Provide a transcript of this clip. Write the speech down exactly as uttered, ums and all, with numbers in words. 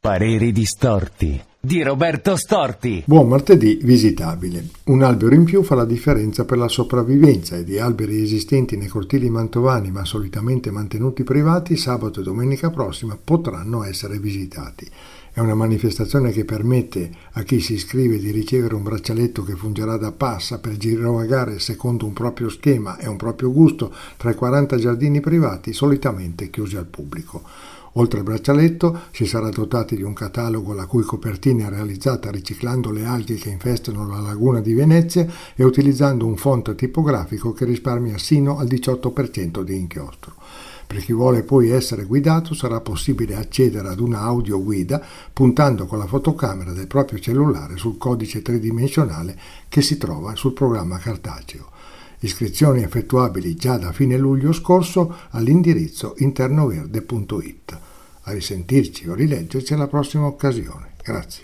Pareri distorti di Roberto Storti. Buon martedì visitabile. Un albero in più fa la differenza per la sopravvivenza e di alberi esistenti nei cortili mantovani ma solitamente mantenuti privati, sabato e domenica prossima potranno essere visitati. È una manifestazione che permette a chi si iscrive di ricevere un braccialetto che fungerà da passa per girovagare secondo un proprio schema e un proprio gusto tra i quaranta giardini privati solitamente chiusi al pubblico. Oltre al braccialetto si sarà dotati di un catalogo la cui copertina è realizzata riciclando le alghe che infestano la laguna di Venezia e utilizzando un font tipografico che risparmia sino al diciotto per cento di inchiostro. Per chi vuole poi essere guidato sarà possibile accedere ad una audioguida puntando con la fotocamera del proprio cellulare sul codice tridimensionale che si trova sul programma cartaceo. Iscrizioni effettuabili già da fine luglio scorso all'indirizzo internoverde punto it. A risentirci o rileggerci alla prossima occasione. Grazie.